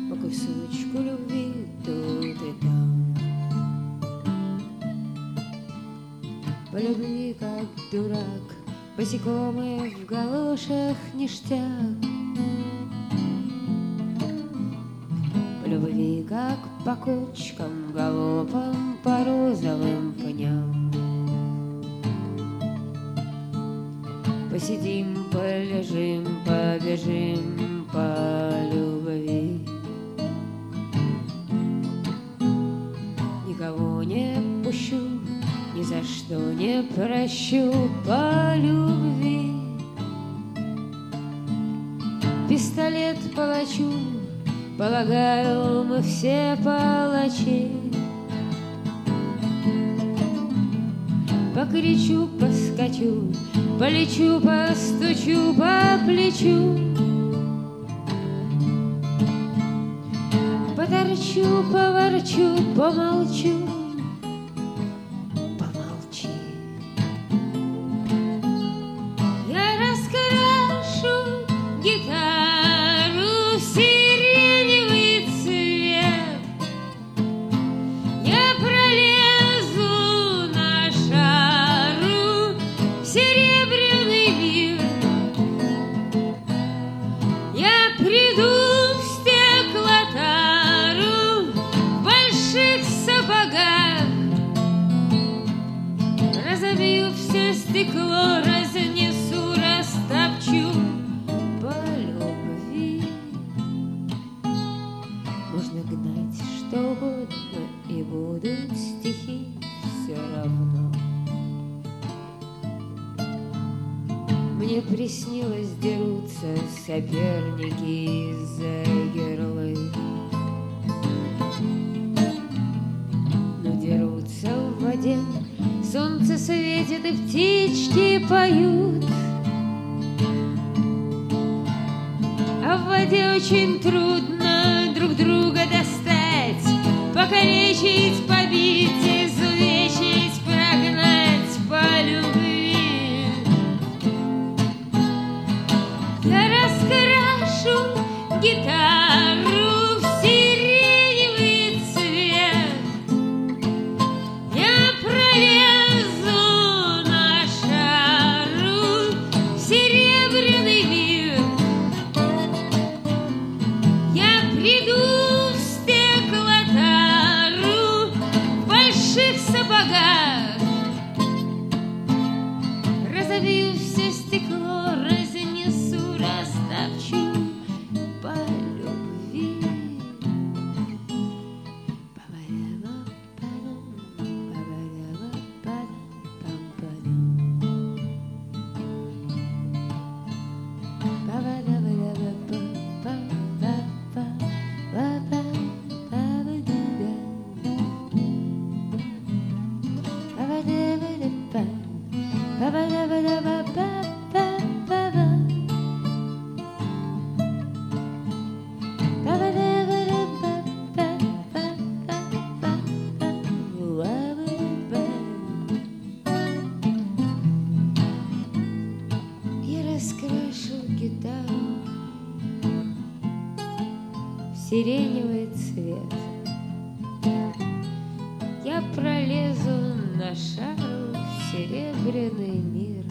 по кусочку любви тут и там. По любви, как дурак, босиком и в галошах ништяк. По любви, как по кочкам, галопом по розовым пням. Посидим, полежим, побежим по любви. Никого не пущу, ни за что не прощу по любви. Пистолет палачу, полагаю, мы все палачи. Покричу, поскочу, полечу, постучу по плечу. Поторчу, поворчу, помолчу. Помолчи. Я раскрашу гитару в сиреневый цвет. Я пролезу на шару в серебряный мир. Я приду в стеклотару в больших сапогах. Разобью все стекло, разнесу, растопчу по любви. Можно гнать что угодно, и будут стихи все равно. Мне приснилось, дерутся соперники из-за ярлык. Но дерутся в воде, солнце светит и птички поют. А в воде очень трудно друг друга достать, покалечить, побить, изувечить, прогнать по любви. Я раскрашу гитару в сиреневый цвет. Я пролезу на шару в серебряный мир. Я приду в стеклотару в больших сапогах. Разобью все стекло, разнесу, растопчу по любви. Я раскрашу гитару в сиреневый цвет. Я пролезу на шару в серебряный мир.